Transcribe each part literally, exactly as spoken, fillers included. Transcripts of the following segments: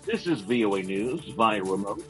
This is V O A News via remote.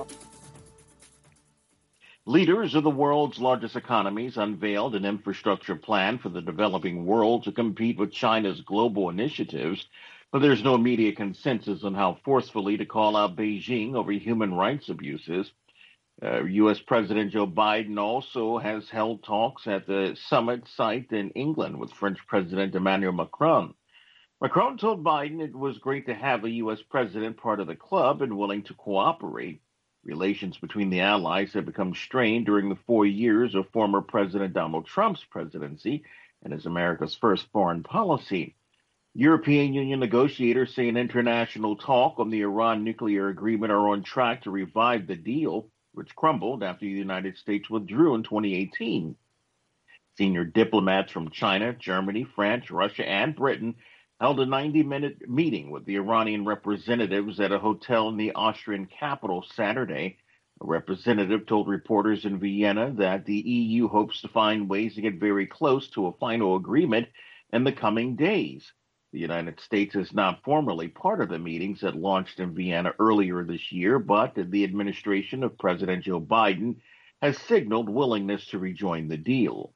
Leaders of the world's largest economies unveiled an infrastructure plan for the developing world to compete with China's global initiatives, but there's no immediate consensus on how forcefully to call out Beijing over human rights abuses. Uh, U S. President Joe Biden also has held talks at the summit site in England with French President Emmanuel Macron. Macron told Biden it was great to have a U S president part of the club and willing to cooperate. Relations between the allies have become strained during the four years of former President Donald Trump's presidency and as America's first foreign policy. European Union negotiators say an international talk on the Iran nuclear agreement are on track to revive the deal, which crumbled after the United States withdrew in twenty eighteen. Senior diplomats from China, Germany, France, Russia, and Britain held a ninety-minute meeting with the Iranian representatives at a hotel in the Austrian capital Saturday. A representative told reporters in Vienna that the E U hopes to find ways to get very close to a final agreement in the coming days. The United States is not formally part of the meetings that launched in Vienna earlier this year, but the administration of President Joe Biden has signaled willingness to rejoin the deal.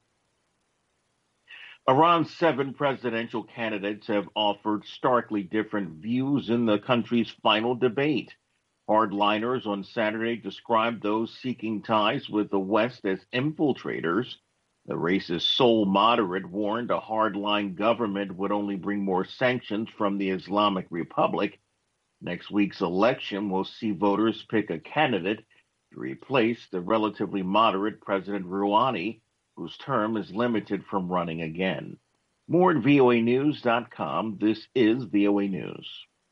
Iran's seven presidential candidates have offered starkly different views in the country's final debate. Hardliners on Saturday described those seeking ties with the West as infiltrators. The race's sole moderate warned a hardline government would only bring more sanctions from the Islamic Republic. Next week's election will see voters pick a candidate to replace the relatively moderate President Rouhani, whose term is limited from running again. More at V O A news dot com. This is V O A News.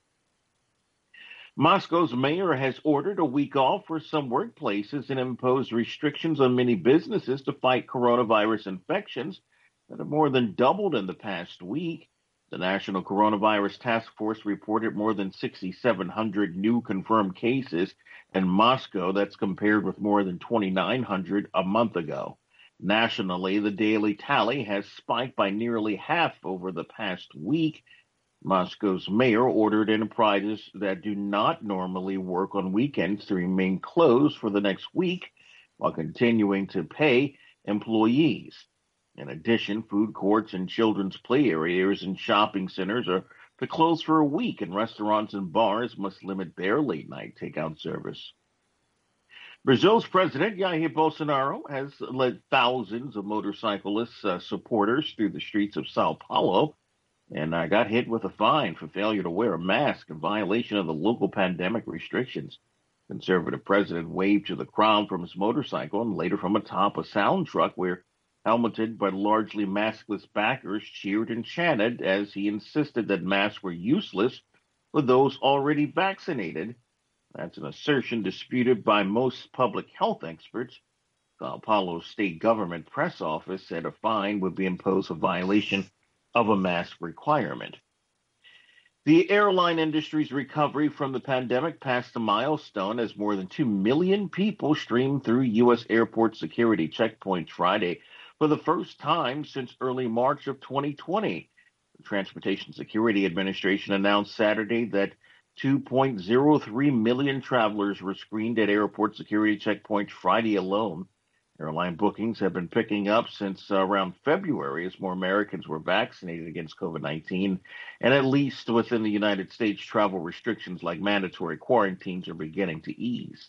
Moscow's mayor has ordered a week off for some workplaces and imposed restrictions on many businesses to fight coronavirus infections that have more than doubled in the past week. The National Coronavirus Task Force reported more than six thousand seven hundred new confirmed cases in Moscow. That's compared with more than two thousand nine hundred a month ago. Nationally, the daily tally has spiked by nearly half over the past week. Moscow's mayor ordered enterprises that do not normally work on weekends to remain closed for the next week while continuing to pay employees. In addition, food courts and children's play areas and shopping centers are to close for a week, and restaurants and bars must limit their late-night takeout service. Brazil's President Jair Bolsonaro has led thousands of motorcyclist uh, supporters through the streets of Sao Paulo and uh, got hit with a fine for failure to wear a mask in violation of the local pandemic restrictions. Conservative president waved to the crowd from his motorcycle and later from atop a sound truck where helmeted but largely maskless backers cheered and chanted as he insisted that masks were useless for those already vaccinated. That's an assertion disputed by most public health experts. Sao Paulo's state government press office said a fine would be imposed for violation of a mask requirement. The airline industry's recovery from the pandemic passed a milestone as more than two million people streamed through U S airport security checkpoints Friday for the first time since early March of twenty twenty. The Transportation Security Administration announced Saturday that two point zero three million travelers were screened at airport security checkpoints Friday alone. Airline bookings have been picking up since uh, around February as more Americans were vaccinated against COVID nineteen, and at least within the United States, travel restrictions like mandatory quarantines are beginning to ease.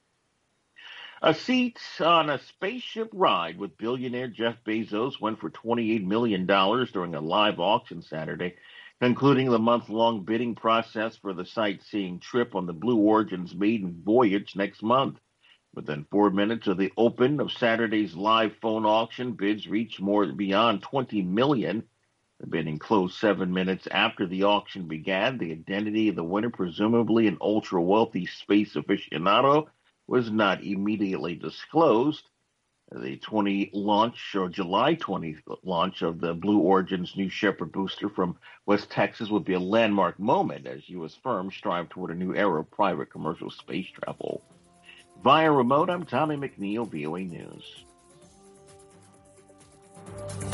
A seat on a spaceship ride with billionaire Jeff Bezos went for twenty-eight million dollars during a live auction Saturday, concluding the month-long bidding process for the sightseeing trip on the Blue Origin's maiden voyage next month. Within four minutes of the open of Saturday's live phone auction, bids reached more beyond twenty million dollars. The bidding closed seven minutes after the auction began. The identity of the winner, presumably an ultra-wealthy space aficionado, was not immediately disclosed. The twenty launch, or July twentieth launch of the Blue Origin's New Shepard booster from West Texas would be a landmark moment as U S firms strive toward a new era of private commercial space travel. Via remote, I'm Tommy McNeil, V O A News.